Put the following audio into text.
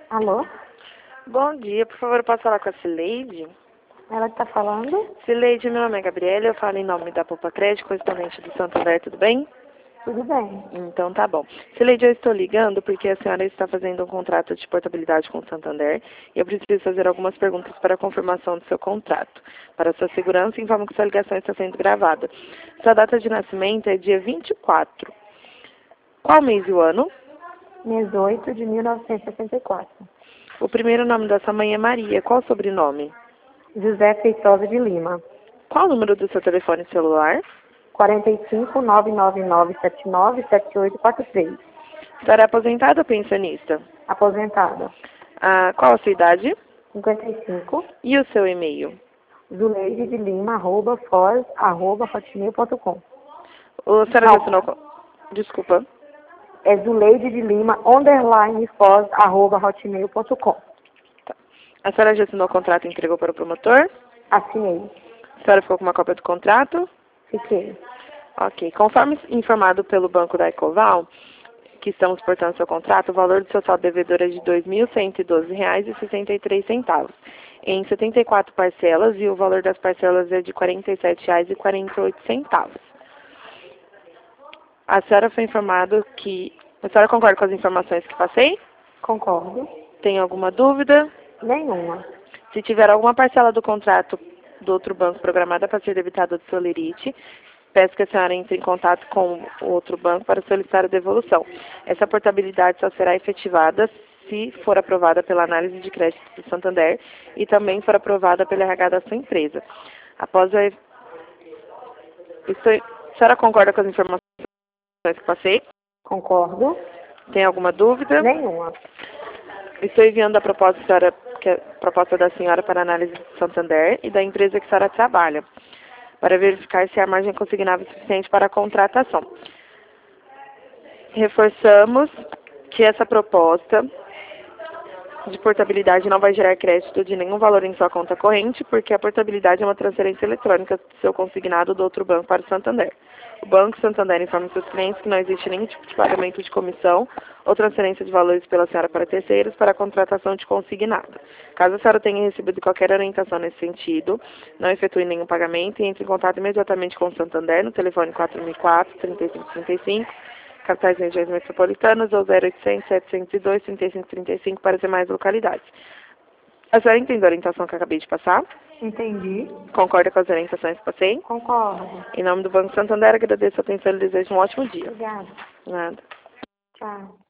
Alô? Bom dia, por favor, eu posso falar com a Cileide? Ela que tá falando? Cileide, meu nome é Gabriela, eu falo em nome da Poupa Crédito, correspondente do Santander, tudo bem? Tudo bem. Então tá bom. Cileide, eu estou ligando porque a senhora está fazendo um contrato de portabilidade com o Santander e eu preciso fazer algumas perguntas para a confirmação do seu contrato. Para sua segurança, informo que sua ligação está sendo gravada. Sua data de nascimento é dia 24. Qual mês e o ano? Mês 8 de 1964. O primeiro nome da sua mãe é Maria. Qual o sobrenome? José Feitosa de Lima. Qual o número do seu telefone celular? 45 999 79 7843. A senhora é aposentada ou pensionista? Aposentada. Qual a sua idade? 55. E o seu e-mail? Zuleide de Lima, @foz@hotmail.com. A senhora já assinou... Desculpa. É Zuleide de Lima, _foz@hotmail.com. A senhora já assinou o contrato e entregou para o promotor? Assinei. A senhora ficou com uma cópia do contrato? Fiquei. Ok. Conforme informado pelo Banco da Ecoval, que estamos portando seu contrato, o valor do seu saldo devedor é de R$ 2.112,63, em 74 parcelas, e o valor das parcelas é de R$ 47,48. A senhora foi informada que... A senhora concorda com as informações que passei? Concordo. Tem alguma dúvida? Nenhuma. Se tiver alguma parcela do contrato do outro banco programada para ser debitada do seu limite, peço que a senhora entre em contato com o outro banco para solicitar a devolução. Essa portabilidade só será efetivada se for aprovada pela análise de crédito do Santander e também for aprovada pela RH da sua empresa. Após a... A senhora concorda com as informações que passei? Concordo. Tem alguma dúvida? Nenhuma. Estou enviando a proposta da senhora para análise do Santander e da empresa que a senhora trabalha, para verificar se há margem consignável suficiente para a contratação. Reforçamos que essa proposta de portabilidade não vai gerar crédito de nenhum valor em sua conta corrente, porque a portabilidade é uma transferência eletrônica do seu consignado do outro banco para o Santander. O Banco Santander informa seus clientes que não existe nenhum tipo de pagamento de comissão ou transferência de valores pela senhora para terceiros para a contratação de consignado. Caso a senhora tenha recebido qualquer orientação nesse sentido, não efetue nenhum pagamento e entre em contato imediatamente com o Santander no telefone 4004-3535, capitais e regiões metropolitanas, ou 0800-702-3535 para as demais localidades. A senhora entendeu a orientação que eu acabei de passar? Entendi. Concorda com as orientações que passei? Concordo. Em nome do Banco Santander, agradeço a atenção e desejo um ótimo dia. Obrigada. Nada. Tchau.